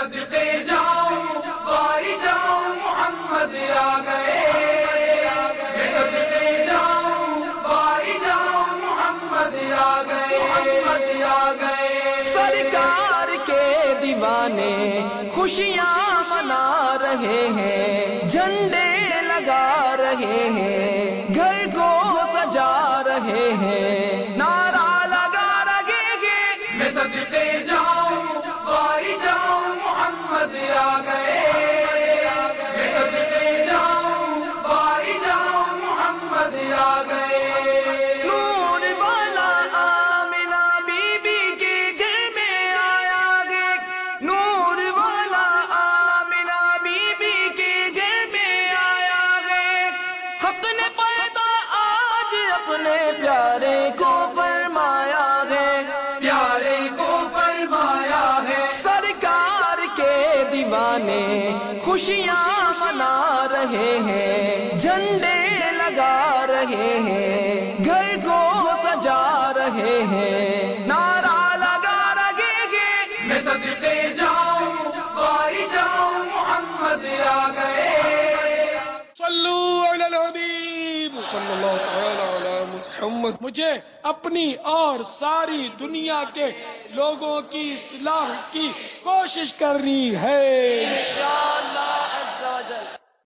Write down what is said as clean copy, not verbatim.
صدقے جاؤں باری جاؤں محمد آ گئے، میں صدقے جاؤں باری جاؤں محمد آ گئے، محمد آ گئے۔ سرکار کے دیوانے خوشیاں منا رہے ہیں، جھنڈے لگا رہے ہیں، گھر کو سجا رہے ہیں، نعرہ لگا رہے ہیں، میں صدقے جاؤں باری جاؤں محمد آ گئے، میں صدقے جاؤں باری جاؤں محمد آ گئے۔ نور والا آمنہ بی بی کے گھر میں آیا ہے، نور والا آمنہ بی بی کے گھر میں آیا ہے، حق نے پیدا آج اپنے پیارے کو فرمایا ہے، پیارے کو فرمایا ہے۔ سرکار کے دیوانے خوشیاں منا رہے ہیں، جھنڈے لگا رہے ہیں، گھر کو سجا رہے ہیں، نعرہ لگا رہے ہیں، میں صدقے جاؤں باری جاؤں محمد آ گئے۔ صلو علی الحبیب صلی اللہ تعالی علی محمد۔ مجھے اپنی اور ساری دنیا کے لوگوں کی اصلاح کی کوشش کرنی ہے۔ انشاءاللہ عز و جل۔